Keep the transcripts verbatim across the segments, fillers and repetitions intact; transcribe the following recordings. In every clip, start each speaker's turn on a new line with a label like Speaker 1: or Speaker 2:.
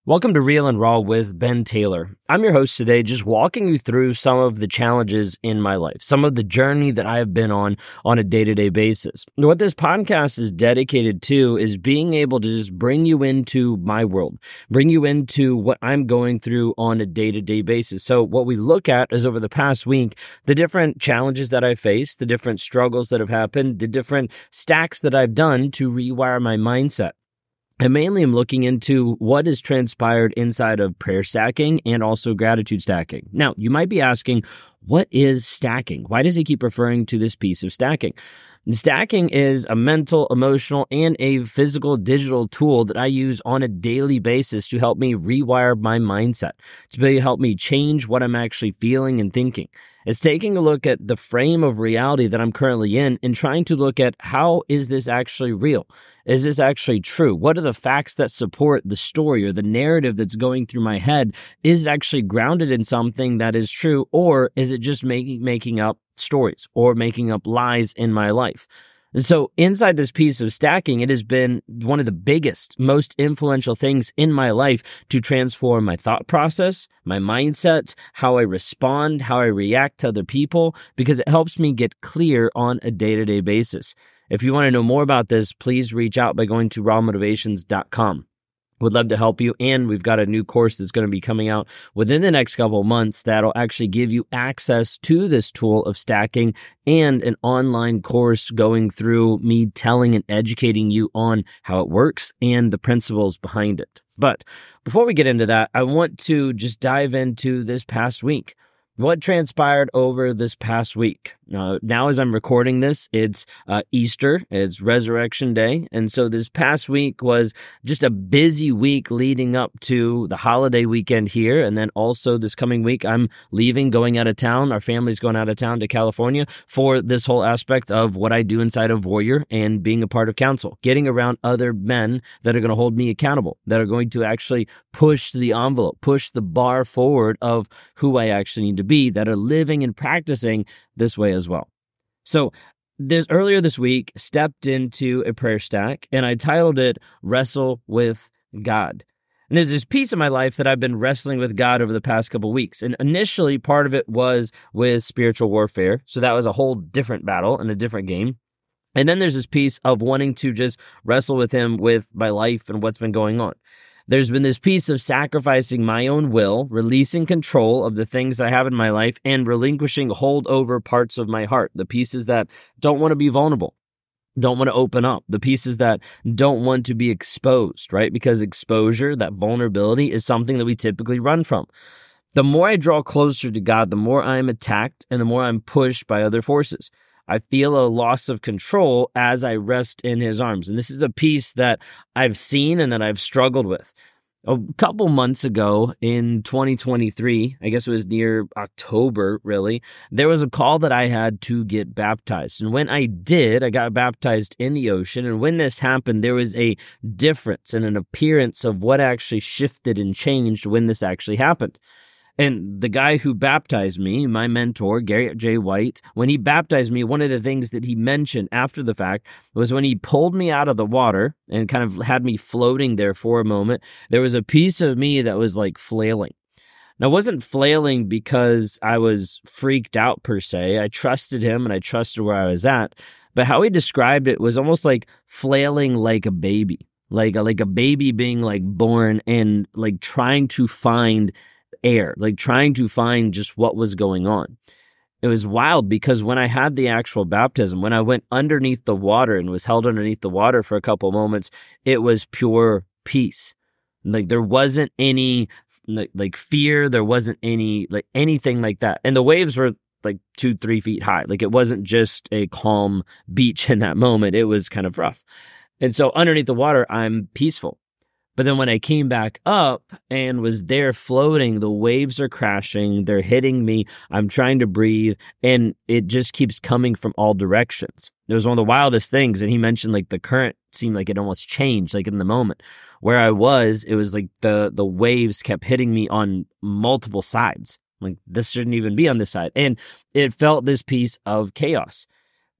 Speaker 1: Welcome to Real and Raw with Ben Taylor. I'm your host today, just walking you through some of the challenges in my life, some of the journey that I have been on on a day-to-day basis. What this podcast is dedicated to is being able to just bring you into my world, bring you into what I'm going through on a day-to-day basis. So what we look at is over the past week, the different challenges that I faced, the different struggles that have happened, the different stacks that I've done to rewire my mindset. I mainly am looking into what has transpired inside of prayer stacking and also gratitude stacking. Now, you might be asking, what is stacking? Why does he keep referring to this piece of stacking? Stacking is a mental, emotional, and a physical digital tool that I use on a daily basis to help me rewire my mindset, to help me change what I'm actually feeling and thinking. It's taking a look at the frame of reality that I'm currently in and trying to look at how is this actually real? Is this actually true? What are the facts that support the story or the narrative that's going through my head? Is it actually grounded in something that is true, or is it just making making up stories or making up lies in my life? And so inside this piece of stacking, it has been one of the biggest, most influential things in my life to transform my thought process, my mindset, how I respond, how I react to other people, because it helps me get clear on a day-to-day basis. If you want to know more about this, please reach out by going to raw motivations dot com. Would love to help you, and we've got a new course that's going to be coming out within the next couple of months that'll actually give you access to this tool of stacking and an online course going through me telling and educating you on how it works and the principles behind it. But before we get into that, I want to just dive into this past week. What transpired over this past week? Now, now as I'm recording this, it's uh, Easter, it's Resurrection Day, and so this past week was just a busy week leading up to the holiday weekend here, and then also this coming week, I'm leaving, going out of town. Our family's going out of town to California for this whole aspect of what I do inside of Warrior and being a part of council, getting around other men that are going to hold me accountable, that are going to actually push the envelope, push the bar forward of who I actually need to be, that are living and practicing this way as well. So this earlier this week, stepped into a prayer stack, and I titled it Wrestle with God. And there's this piece of my life that I've been wrestling with God over the past couple of weeks. And initially, part of it was with spiritual warfare. So that was a whole different battle and a different game. And then there's this piece of wanting to just wrestle with him with my life and what's been going on. There's been this piece of sacrificing my own will, releasing control of the things I have in my life, and relinquishing holdover parts of my heart, the pieces that don't want to be vulnerable, don't want to open up, the pieces that don't want to be exposed, right? Because exposure, that vulnerability, is something that we typically run from. The more I draw closer to God, the more I am attacked and the more I'm pushed by other forces. I feel a loss of control as I rest in his arms. And this is a piece that I've seen and that I've struggled with. A couple months ago in twenty twenty-three, I guess it was near October, really, there was a call that I had to get baptized. And when I did, I got baptized in the ocean. And when this happened, there was a difference and an appearance of what actually shifted and changed when this actually happened. And the guy who baptized me, my mentor, Garrett J. White, when he baptized me, one of the things that he mentioned after the fact was when he pulled me out of the water and kind of had me floating there for a moment, there was a piece of me that was like flailing. Now, I wasn't flailing because I was freaked out per se. I trusted him and I trusted where I was at. But how he described it was almost like flailing like a baby, like a, like a baby being like born and like trying to find air, like trying to find just what was going on. It was wild because when I had the actual baptism, when I went underneath the water and was held underneath the water for a couple of moments, it was pure peace. Like there wasn't any like, like fear, there wasn't any like anything like that. And the waves were like two, three feet high. Like it wasn't just a calm beach in that moment. It was kind of rough. And so underneath the water, I'm peaceful. But then when I came back up and was there floating, the waves are crashing, they're hitting me, I'm trying to breathe, and it just keeps coming from all directions. It was one of the wildest things, and he mentioned like the current seemed like it almost changed, like in the moment. Where I was, it was like the, the waves kept hitting me on multiple sides. Like this shouldn't even be on this side. And it felt this piece of chaos.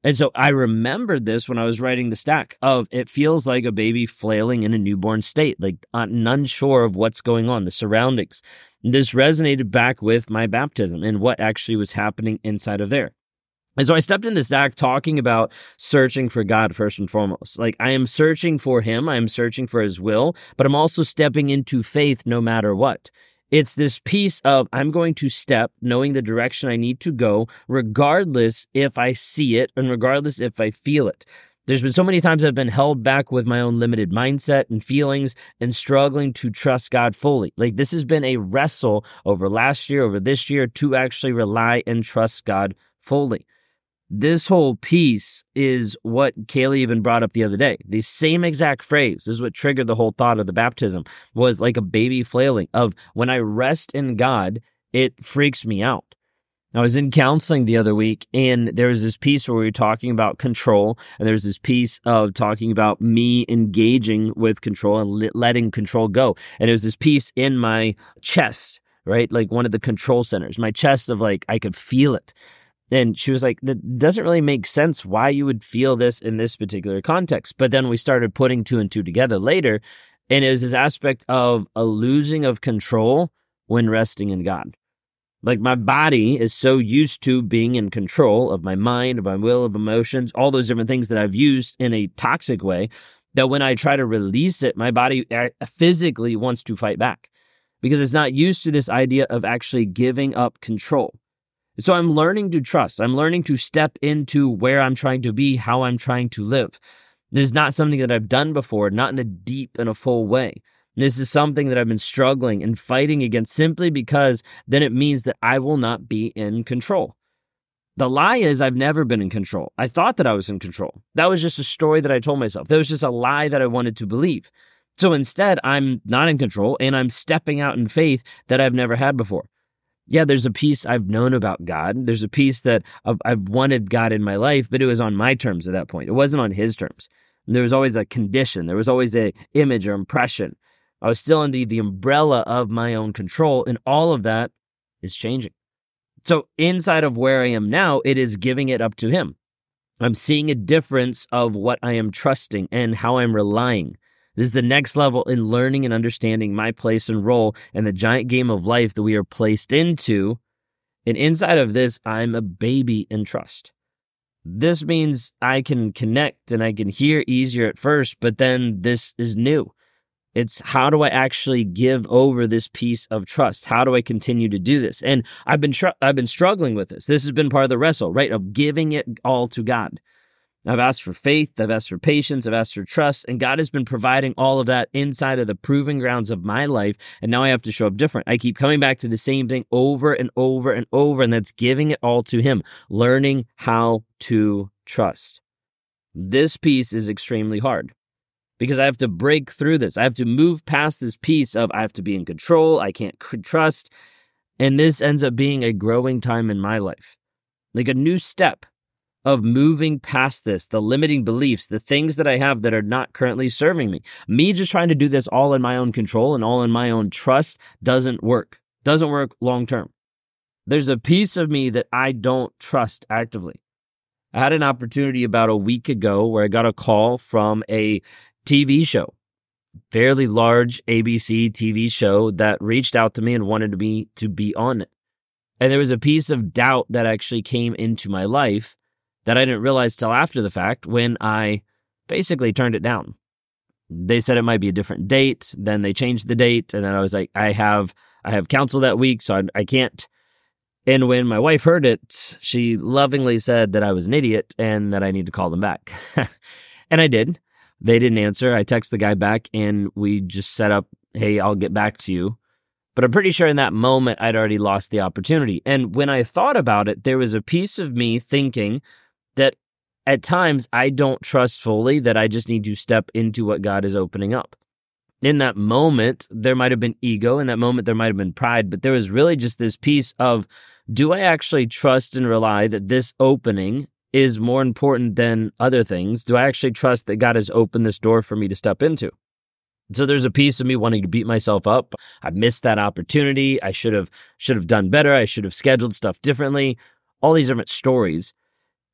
Speaker 1: And so I remembered this when I was writing the stack of it feels like a baby flailing in a newborn state, like unsure of what's going on, the surroundings. This resonated back with my baptism and what actually was happening inside of there. And so I stepped in this stack talking about searching for God first and foremost. Like I am searching for him, I am searching for his will, but I'm also stepping into faith no matter what. It's this piece of I'm going to step knowing the direction I need to go, regardless if I see it and regardless if I feel it. There's been so many times I've been held back with my own limited mindset and feelings and struggling to trust God fully. Like this has been a wrestle over last year, over this year, to actually rely and trust God fully. This whole piece is what Kaylee even brought up the other day. The same exact phrase is what triggered the whole thought of the baptism, was like a baby flailing of when I rest in God, it freaks me out. I was in counseling the other week, and there was this piece where we were talking about control, and there was this piece of talking about me engaging with control and letting control go. And it was this piece in my chest, right? Like one of the control centers, my chest of like, I could feel it. And she was like, that doesn't really make sense why you would feel this in this particular context. But then we started putting two and two together later. And it was this aspect of a losing of control when resting in God. Like my body is so used to being in control of my mind, of my will, of emotions, all those different things that I've used in a toxic way, that when I try to release it, my body physically wants to fight back because it's not used to this idea of actually giving up control. So I'm learning to trust. I'm learning to step into where I'm trying to be, how I'm trying to live. This is not something that I've done before, not in a deep and a full way. This is something that I've been struggling and fighting against simply because then it means that I will not be in control. The lie is I've never been in control. I thought that I was in control. That was just a story that I told myself. That was just a lie that I wanted to believe. So instead, I'm not in control and I'm stepping out in faith that I've never had before. Yeah, there's a piece I've known about God. There's a piece that I've wanted God in my life, but it was on my terms at that point. It wasn't on his terms. There was always a condition. There was always a image or impression. I was still under the umbrella of my own control, and all of that is changing. So inside of where I am now, it is giving it up to him. I'm seeing a difference of what I am trusting and how I'm relying. This is the next level in learning and understanding my place and role in the giant game of life that we are placed into. And inside of this, I'm a baby in trust. This means I can connect and I can hear easier at first, but then this is new. It's how do I actually give over this piece of trust? How do I continue to do this? And I've been tr- I've been struggling with this. This has been part of the wrestle, right? Of giving it all to God. I've asked for faith, I've asked for patience, I've asked for trust, and God has been providing all of that inside of the proving grounds of my life, and now I have to show up different. I keep coming back to the same thing over and over and over, and that's giving it all to him, learning how to trust. This piece is extremely hard because I have to break through this. I have to move past this piece of I have to be in control, I can't trust, and this ends up being a growing time in my life, like a new step of moving past this, the limiting beliefs, the things that I have that are not currently serving me. Me just trying to do this all in my own control and all in my own trust doesn't work. Doesn't work long term. There's a piece of me that I don't trust actively. I had an opportunity about a week ago where I got a call from a T V show, fairly large A B C T V show that reached out to me and wanted me to be on it. And there was a piece of doubt that actually came into my life that I didn't realize till after the fact when I basically turned it down. They said it might be a different date, then they changed the date, and then I was like, I have I have counsel that week, so I, I can't. And when my wife heard it, she lovingly said that I was an idiot and that I need to call them back. And I did. They didn't answer. I texted the guy back, and we just set up, hey, I'll get back to you. But I'm pretty sure in that moment, I'd already lost the opportunity. And when I thought about it, there was a piece of me thinking that at times I don't trust fully, that I just need to step into what God is opening up. In that moment, there might have been ego. In that moment, there might have been pride. But there was really just this piece of, do I actually trust and rely that this opening is more important than other things? Do I actually trust that God has opened this door for me to step into? So there's a piece of me wanting to beat myself up. I missed that opportunity. I should have should have done better. I should have scheduled stuff differently. All these different stories.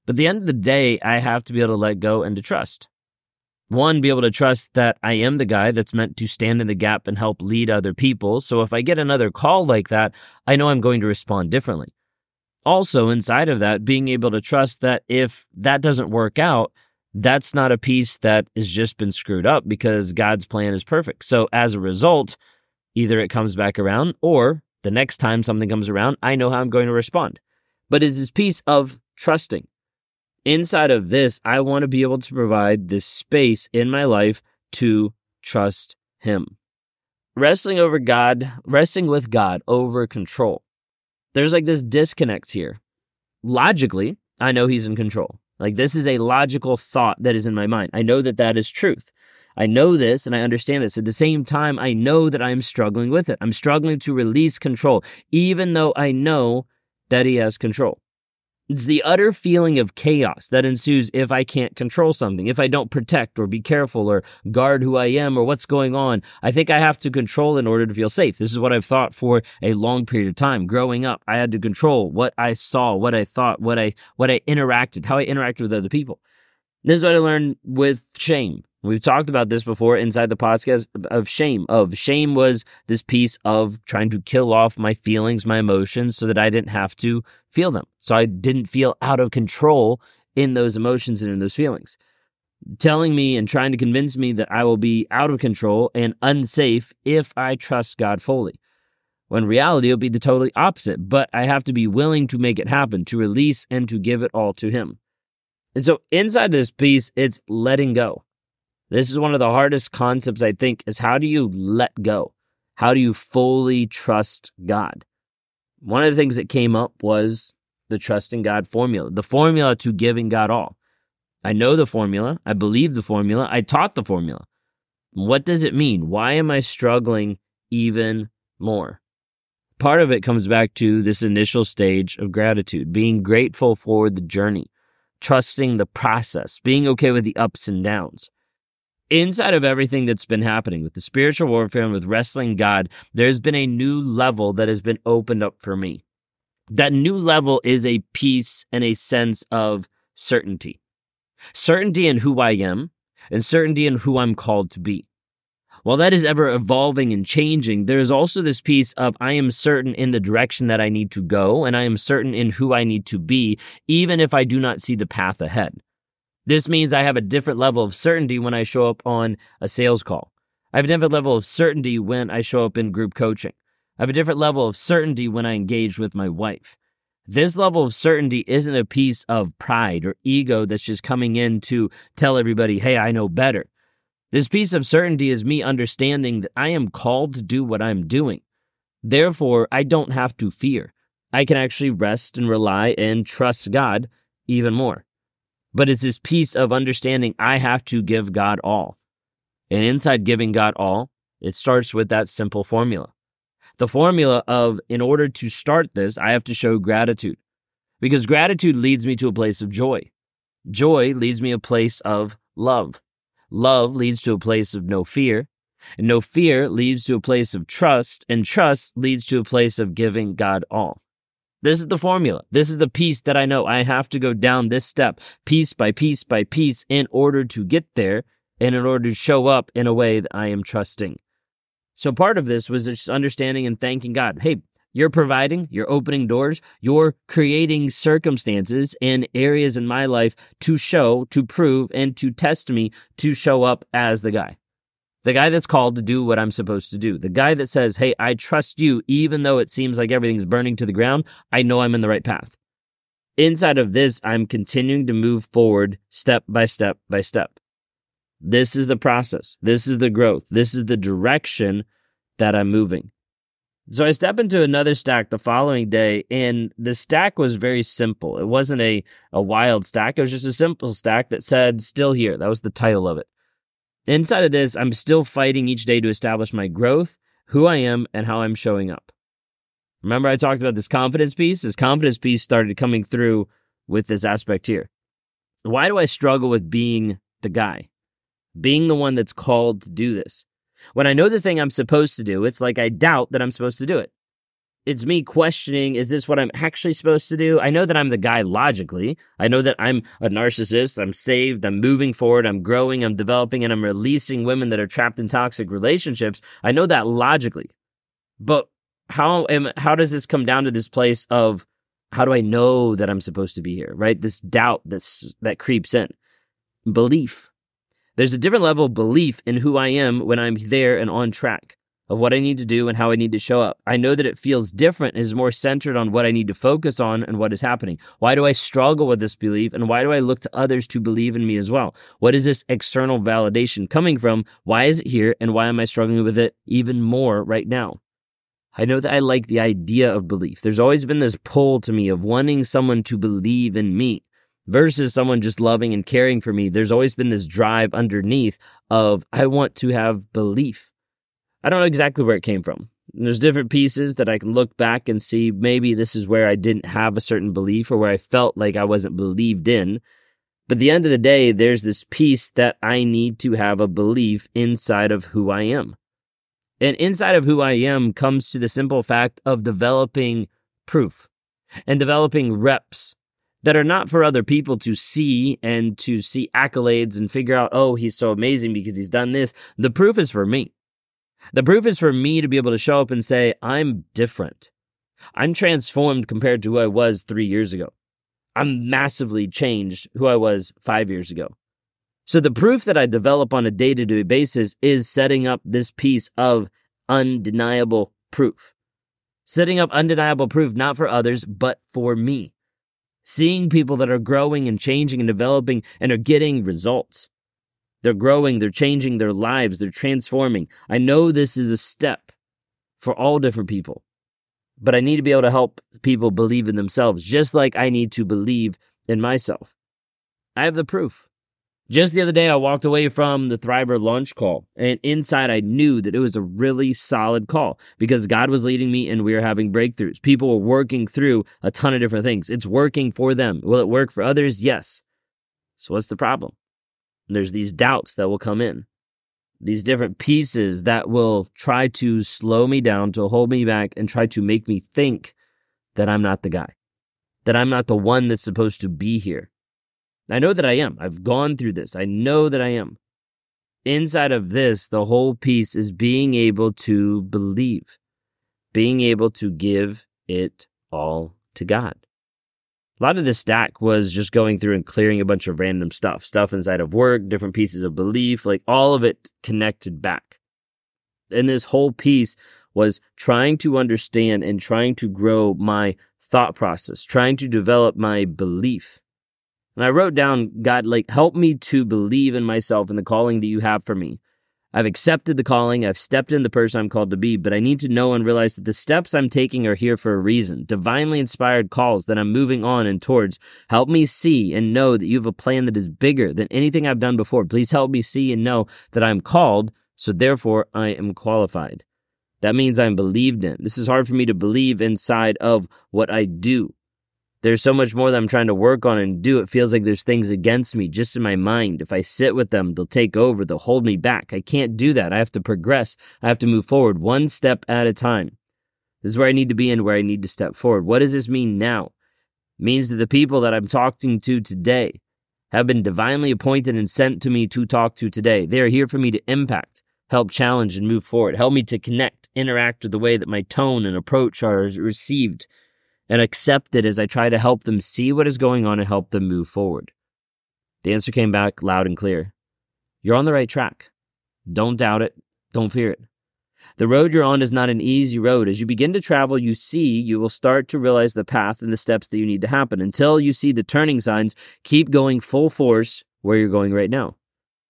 Speaker 1: But at the end of the day, I have to be able to let go and to trust. One, be able to trust that I am the guy that's meant to stand in the gap and help lead other people. So if I get another call like that, I know I'm going to respond differently. Also, inside of that, being able to trust that if that doesn't work out, that's not a piece that has just been screwed up because God's plan is perfect. So as a result, either it comes back around or the next time something comes around, I know how I'm going to respond. But it's this piece of trusting. Inside of this, I want to be able to provide this space in my life to trust Him. Wrestling over God, wrestling with God over control. There's like this disconnect here. Logically, I know He's in control. Like this is a logical thought that is in my mind. I know that that is truth. I know this and I understand this. At the same time, I know that I'm struggling with it. I'm struggling to release control, even though I know that He has control. It's the utter feeling of chaos that ensues if I can't control something, if I don't protect or be careful or guard who I am or what's going on. I think I have to control in order to feel safe. This is what I've thought for a long period of time. Growing up, I had to control what I saw, what I thought, what I what I interacted, how I interacted with other people. This is what I learned with shame. We've talked about this before inside the podcast of shame. Of shame was this piece of trying to kill off my feelings, my emotions, so that I didn't have to feel them. So I didn't feel out of control in those emotions and in those feelings. Telling me and trying to convince me that I will be out of control and unsafe if I trust God fully. When in reality, it'll be the totally opposite. But I have to be willing to make it happen, to release and to give it all to Him. And so inside this piece, it's letting go. This is one of the hardest concepts, I think, is how do you let go? How do you fully trust God? One of the things that came up was the trusting God formula, the formula to giving God all. I know the formula. I believe the formula. I taught the formula. What does it mean? Why am I struggling even more? Part of it comes back to this initial stage of gratitude, being grateful for the journey, trusting the process, being okay with the ups and downs. Inside of everything that's been happening with the spiritual warfare and with wrestling God, there's been a new level that has been opened up for me. That new level is a peace and a sense of certainty. Certainty in who I am and certainty in who I'm called to be. While that is ever evolving and changing, there is also this piece of I am certain in the direction that I need to go and I am certain in who I need to be, even if I do not see the path ahead. This means I have a different level of certainty when I show up on a sales call. I have a different level of certainty when I show up in group coaching. I have a different level of certainty when I engage with my wife. This level of certainty isn't a piece of pride or ego that's just coming in to tell everybody, hey, I know better. This piece of certainty is me understanding that I am called to do what I'm doing. Therefore, I don't have to fear. I can actually rest and rely and trust God even more. But it's this piece of understanding I have to give God all. And inside giving God all, it starts with that simple formula. The formula of, in order to start this, I have to show gratitude. Because gratitude leads me to a place of joy. Joy leads me to a place of love. Love leads to a place of no fear. And no fear leads to a place of trust. And trust leads to a place of giving God all. This is the formula. This is the piece that I know I have to go down this step, piece by piece by piece, in order to get there and in order to show up in a way that I am trusting. So part of this was just understanding and thanking God. Hey, you're providing, you're opening doors, you're creating circumstances and areas in my life to show, to prove, and to test me to show up as the guy. The guy that's called to do what I'm supposed to do. The guy that says, hey, I trust you, even though it seems like everything's burning to the ground, I know I'm in the right path. Inside of this, I'm continuing to move forward step by step by step. This is the process. This is the growth. This is the direction that I'm moving. So I step into another stack the following day, and the stack was very simple. It wasn't a, a wild stack. It was just a simple stack that said, still here. That was the title of it. Inside of this, I'm still fighting each day to establish my growth, who I am, and how I'm showing up. Remember I talked about this confidence piece? This confidence piece started coming through with this aspect here. Why do I struggle with being the guy? Being the one that's called to do this? When I know the thing I'm supposed to do, it's like I doubt that I'm supposed to do it. It's me questioning, is this what I'm actually supposed to do? I know that I'm the guy logically. I know that I'm a narcissist. I'm saved. I'm moving forward. I'm growing. I'm developing, and I'm releasing women that are trapped in toxic relationships. I know that logically. But how am how does this come down to this place of, how do I know that I'm supposed to be here, right? This doubt that's, that creeps in. Belief. There's a different level of belief in who I am when I'm there and on track of what I need to do and how I need to show up. I know that it feels different and is more centered on what I need to focus on and what is happening. Why do I struggle with this belief, and why do I look to others to believe in me as well? What is this external validation coming from? Why is it here, and why am I struggling with it even more right now? I know that I like the idea of belief. There's always been this pull to me of wanting someone to believe in me versus someone just loving and caring for me. There's always been this drive underneath of, I want to have belief. I don't know exactly where it came from. There's different pieces that I can look back and see, maybe this is where I didn't have a certain belief or where I felt like I wasn't believed in. But at the end of the day, there's this piece that I need to have a belief inside of who I am. And inside of who I am comes to the simple fact of developing proof and developing reps that are not for other people to see and to see accolades and figure out, oh, he's so amazing because he's done this. The proof is for me. The proof is for me to be able to show up and say, I'm different. I'm transformed compared to who I was three years ago. I'm massively changed who I was five years ago. So the proof that I develop on a day-to-day basis is setting up this piece of undeniable proof. Setting up undeniable proof not for others, but for me. Seeing people that are growing and changing and developing and are getting results. They're growing, they're changing their lives, they're transforming. I know this is a step for all different people, but I need to be able to help people believe in themselves, just like I need to believe in myself. I have the proof. Just the other day, I walked away from the Thriver launch call, and inside I knew that it was a really solid call because God was leading me and we were having breakthroughs. People were working through a ton of different things. It's working for them. Will it work for others? Yes. So what's the problem? There's these doubts that will come in, these different pieces that will try to slow me down, to hold me back, and try to make me think that I'm not the guy, that I'm not the one that's supposed to be here. I know that I am. I've gone through this. I know that I am. Inside of this, the whole piece is being able to believe, being able to give it all to God. A lot of this stack was just going through and clearing a bunch of random stuff, stuff inside of work, different pieces of belief, like all of it connected back. And this whole piece was trying to understand and trying to grow my thought process, trying to develop my belief. And I wrote down, God, like, help me to believe in myself and the calling that you have for me. I've accepted the calling. I've stepped in the person I'm called to be, but I need to know and realize that the steps I'm taking are here for a reason. Divinely inspired calls that I'm moving on and towards. Help me see and know that you have a plan that is bigger than anything I've done before. Please help me see and know that I'm called, so therefore I am qualified. That means I'm believed in. This is hard for me to believe inside of what I do. There's so much more that I'm trying to work on and do. It feels like there's things against me just in my mind. If I sit with them, they'll take over. They'll hold me back. I can't do that. I have to progress. I have to move forward one step at a time. This is where I need to be and where I need to step forward. What does this mean now? It means that the people that I'm talking to today have been divinely appointed and sent to me to talk to today. They are here for me to impact, help challenge, and move forward. Help me to connect, interact with the way that my tone and approach are received and accepted as I try to help them see what is going on and help them move forward. The answer came back loud and clear. You're on the right track. Don't doubt it. Don't fear it. The road you're on is not an easy road. As you begin to travel, you see, you will start to realize the path and the steps that you need to happen. Until you see the turning signs, keep going full force where you're going right now.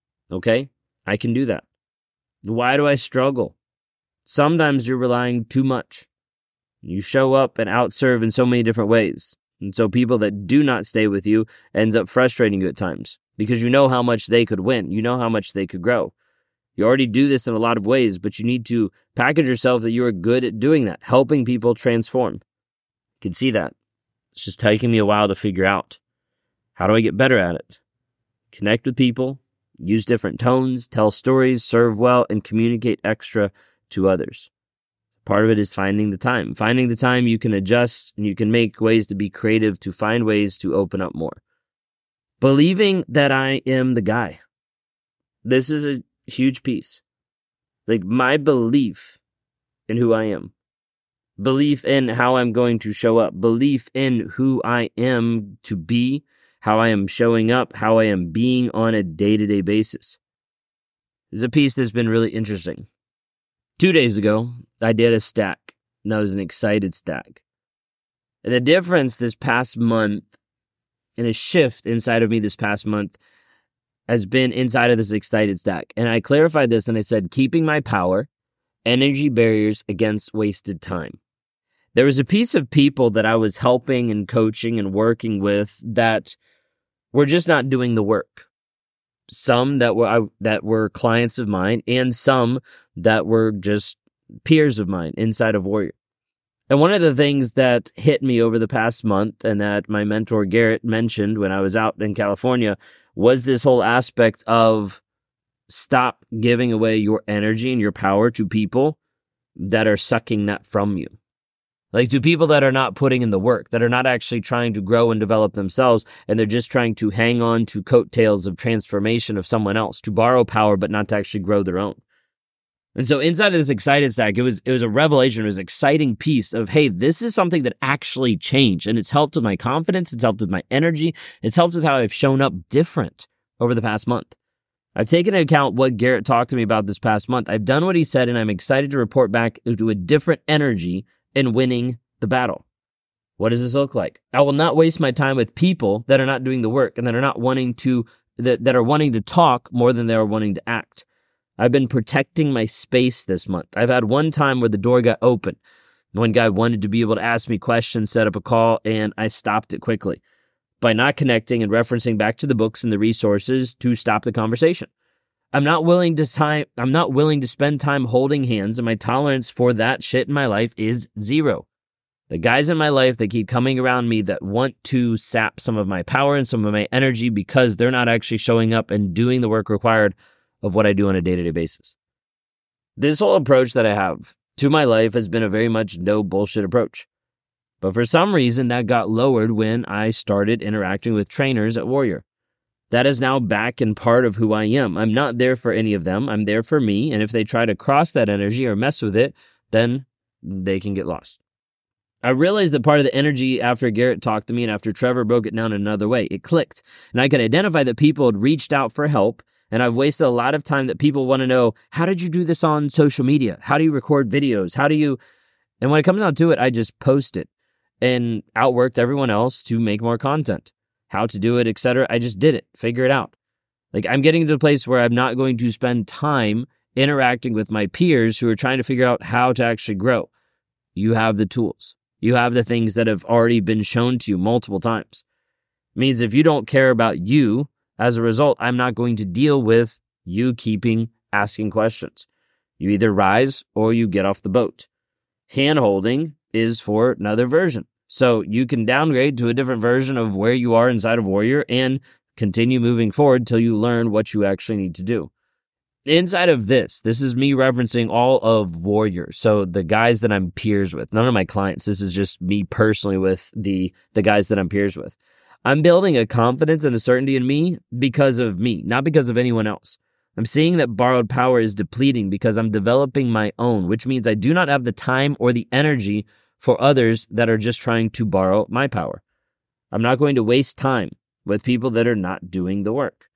Speaker 1: Okay? I can do that. Why do I struggle? Sometimes you're relying too much. You show up and outserve in so many different ways. And so people that do not stay with you ends up frustrating you at times because you know how much they could win. You know how much they could grow. You already do this in a lot of ways, but you need to package yourself that you are good at doing that, helping people transform. You can see that. It's just taking me a while to figure out. How do I get better at it? Connect with people, use different tones, tell stories, serve well, and communicate extra to others. Part of it is finding the time. Finding the time you can adjust and you can make ways to be creative, to find ways to open up more. Believing that I am the guy. This is a huge piece. Like my belief in who I am. Belief in how I'm going to show up. Belief in who I am to be, how I am showing up, how I am being on a day-to-day basis. This is a piece that's been really interesting. Two days ago, I did a stack, and that was an excited stack. And the difference this past month, and a shift inside of me this past month, has been inside of this excited stack. And I clarified this and I said, keeping my power, energy barriers against wasted time. There was a piece of people that I was helping and coaching and working with that were just not doing the work. Some that were I, that were clients of mine, and some that were just peers of mine inside of Warrior. And one of the things that hit me over the past month, and that my mentor Garrett mentioned when I was out in California, was this whole aspect of stop giving away your energy and your power to people that are sucking that from you. Like to people that are not putting in the work, that are not actually trying to grow and develop themselves, and they're just trying to hang on to coattails of transformation of someone else, to borrow power, but not to actually grow their own. And so inside of this excited stack, it was it was a revelation, it was an exciting piece of, hey, this is something that actually changed, and it's helped with my confidence, it's helped with my energy, it's helped with how I've shown up different over the past month. I've taken into account what Garrett talked to me about this past month. I've done what he said, and I'm excited to report back to a different energy in winning the battle. What does this look like? I will not waste my time with people that are not doing the work and that are not wanting to, that, that are wanting to talk more than they are wanting to act. I've been protecting my space this month. I've had one time where the door got open. One guy wanted to be able to ask me questions, set up a call, and I stopped it quickly by not connecting and referencing back to the books and the resources to stop the conversation. I'm not willing to time, I'm not willing to spend time holding hands, and my tolerance for that shit in my life is zero. The guys in my life that keep coming around me that want to sap some of my power and some of my energy because they're not actually showing up and doing the work required of what I do on a day-to-day basis. This whole approach that I have to my life has been a very much no bullshit approach. But for some reason, that got lowered when I started interacting with trainers at Warrior. That is now back and part of who I am. I'm not there for any of them. I'm there for me. And if they try to cross that energy or mess with it, then they can get lost. I realized that part of the energy after Garrett talked to me and after Trevor broke it down in another way, it clicked. And I could identify that people had reached out for help. And I've wasted a lot of time that people want to know, how did you do this on social media? How do you record videos? How do you... And when it comes down to it, I just post it and outworked everyone else to make more content. How to do it, et cetera. I just did it. Figure it out. Like I'm getting to the place where I'm not going to spend time interacting with my peers who are trying to figure out how to actually grow. You have the tools. You have the things that have already been shown to you multiple times. It means if you don't care about you, as a result, I'm not going to deal with you keeping asking questions. You either rise or you get off the boat. Hand-holding is for another version. So you can downgrade to a different version of where you are inside of Warrior and continue moving forward till you learn what you actually need to do. Inside of this, this is me referencing all of Warrior. So the guys that I'm peers with, none of my clients. This is just me personally with the, the guys that I'm peers with. I'm building a confidence and a certainty in me because of me, not because of anyone else. I'm seeing that borrowed power is depleting because I'm developing my own, which means I do not have the time or the energy for others that are just trying to borrow my power. I'm not going to waste time with people that are not doing the work.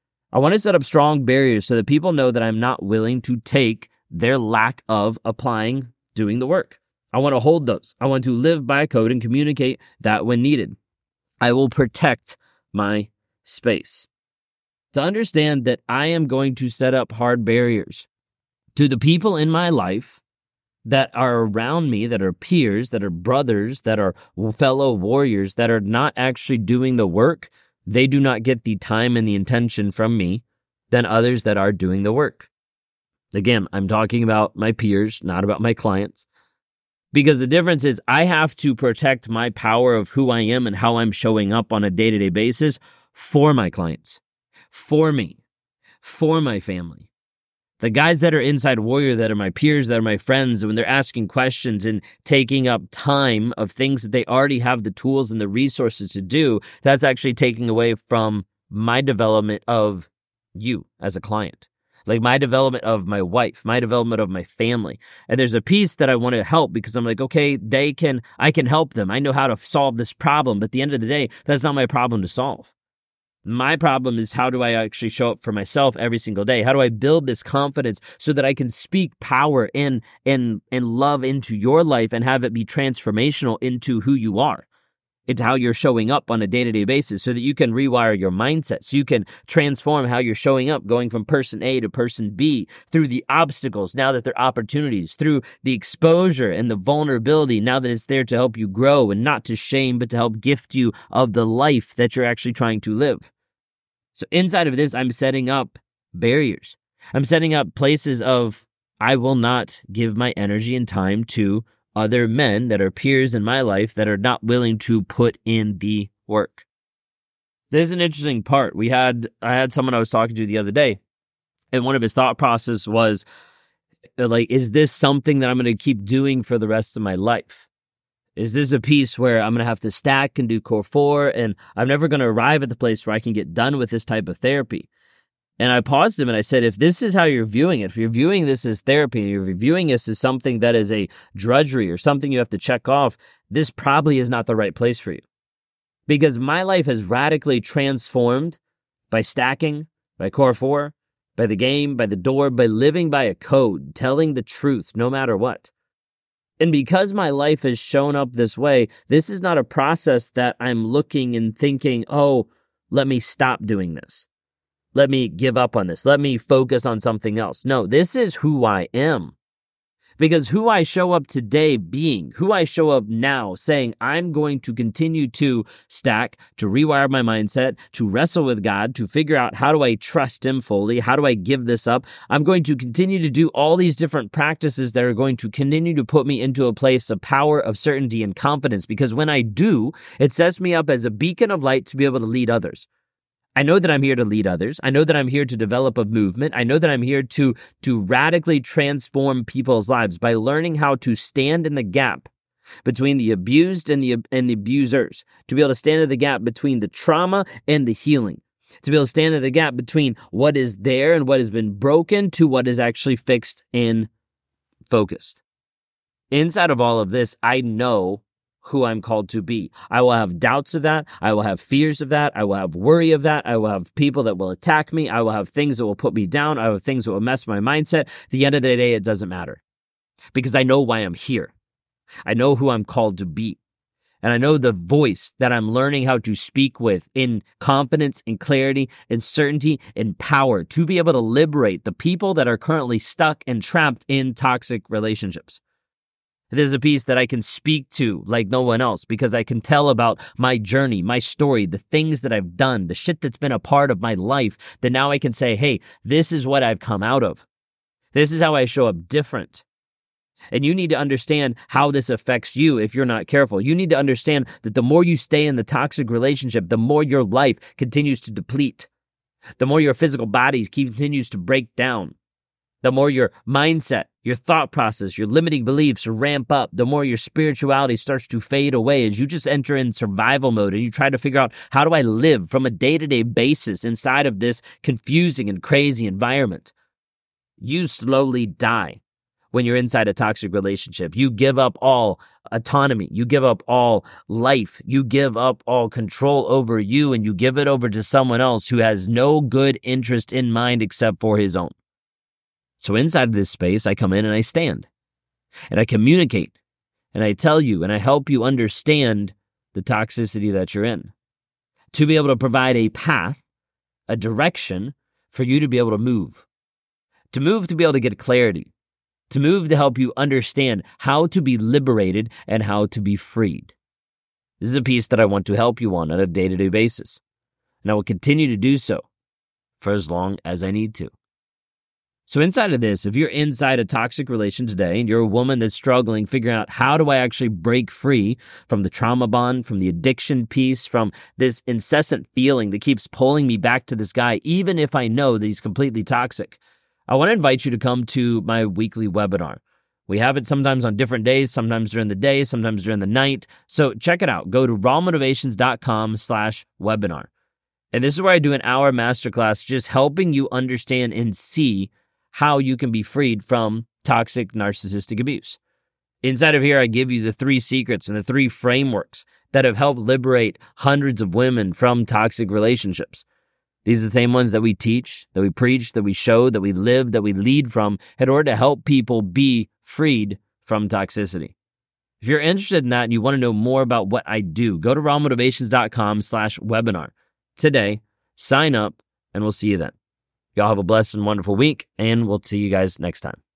Speaker 1: I want to set up strong barriers so that people know that I'm not willing to take their lack of applying, doing the work. I want to hold those. I want to live by code and communicate that when needed. I will protect my space. To understand that I am going to set up hard barriers to the people in my life that are around me, that are peers, that are brothers, that are fellow warriors, that are not actually doing the work. They do not get the time and the intention from me than others that are doing the work. Again, I'm talking about my peers, not about my clients. Because the difference is I have to protect my power of who I am and how I'm showing up on a day-to-day basis for my clients, for me, for my family. The guys that are inside Warrior, that are my peers, that are my friends, when they're asking questions and taking up time of things that they already have the tools and the resources to do, that's actually taking away from my development of you as a client. Like my development of my wife, my development of my family. And there's a piece that I want to help because I'm like, okay, they can, I can help them. I know how to solve this problem. But at the end of the day, that's not my problem to solve. My problem is, how do I actually show up for myself every single day? How do I build this confidence so that I can speak power and and and love into your life and have it be transformational into who you are, into how you're showing up on a day-to-day basis, so that you can rewire your mindset, so you can transform how you're showing up, going from person A to person B, through the obstacles, now that they're opportunities, through the exposure and the vulnerability, now that it's there to help you grow and not to shame, but to help gift you of the life that you're actually trying to live. So inside of this, I'm setting up barriers. I'm setting up places of, I will not give my energy and time to other men that are peers in my life that are not willing to put in the work. There's an interesting part. We had, I had someone I was talking to the other day, and one of his thought process was like, is this something that I'm going to keep doing for the rest of my life? Is this a piece where I'm going to have to stack and do core four, and I'm never going to arrive at the place where I can get done with this type of therapy? And I paused him and I said, if this is how you're viewing it, if you're viewing this as therapy, and you're viewing this as something that is a drudgery or something you have to check off, this probably is not the right place for you. Because my life has radically transformed by stacking, by core four, by the game, by the door, by living by a code, telling the truth no matter what. And because my life has shown up this way, this is not a process that I'm looking and thinking, oh, let me stop doing this. Let me give up on this. Let me focus on something else. No, this is who I am. Because who I show up today being, who I show up now saying, I'm going to continue to stack, to rewire my mindset, to wrestle with God, to figure out how do I trust Him fully? How do I give this up? I'm going to continue to do all these different practices that are going to continue to put me into a place of power, of certainty, and confidence. Because when I do, it sets me up as a beacon of light to be able to lead others. I know that I'm here to lead others. I know that I'm here to develop a movement. I know that I'm here to, to radically transform people's lives by learning how to stand in the gap between the abused and the, and the abusers, to be able to stand in the gap between the trauma and the healing, to be able to stand in the gap between what is there and what has been broken to what is actually fixed and focused. Inside of all of this, I know who I'm called to be. I will have doubts of that. I will have fears of that. I will have worry of that. I will have people that will attack me. I will have things that will put me down. I will have things that will mess my mindset. At the end of the day, it doesn't matter because I know why I'm here. I know who I'm called to be. And I know the voice that I'm learning how to speak with in confidence, in clarity, in certainty, in power to be able to liberate the people that are currently stuck and trapped in toxic relationships. There's a piece that I can speak to like no one else because I can tell about my journey, my story, the things that I've done, the shit that's been a part of my life, that now I can say, hey, this is what I've come out of. This is how I show up different. And you need to understand how this affects you if you're not careful. You need to understand that the more you stay in the toxic relationship, the more your life continues to deplete. The more your physical body continues to break down. The more your mindset, your thought process, your limiting beliefs ramp up, the more your spirituality starts to fade away as you just enter in survival mode and you try to figure out, how do I live from a day-to-day basis inside of this confusing and crazy environment? You slowly die when you're inside a toxic relationship. You give up all autonomy. You give up all life. You give up all control over you, and you give it over to someone else who has no good interest in mind except for his own. So inside of this space, I come in and I stand and I communicate and I tell you and I help you understand the toxicity that you're in to be able to provide a path, a direction for you to be able to move, to move to be able to get clarity, to move to help you understand how to be liberated and how to be freed. This is a piece that I want to help you on on a day-to-day basis, and I will continue to do so for as long as I need to. So inside of this, if you're inside a toxic relation today and you're a woman that's struggling, figuring out how do I actually break free from the trauma bond, from the addiction piece, from this incessant feeling that keeps pulling me back to this guy, even if I know that he's completely toxic, I want to invite you to come to my weekly webinar. We have it sometimes on different days, sometimes during the day, sometimes during the night. So check it out. Go to rawmotivations.com slash webinar. And this is where I do an hour masterclass just helping you understand and see how you can be freed from toxic narcissistic abuse. Inside of here, I give you the three secrets and the three frameworks that have helped liberate hundreds of women from toxic relationships. These are the same ones that we teach, that we preach, that we show, that we live, that we lead from in order to help people be freed from toxicity. If you're interested in that and you want to know more about what I do, go to rawmotivations.com slash webinar today, sign up, and we'll see you then. Y'all have a blessed and wonderful week, and we'll see you guys next time.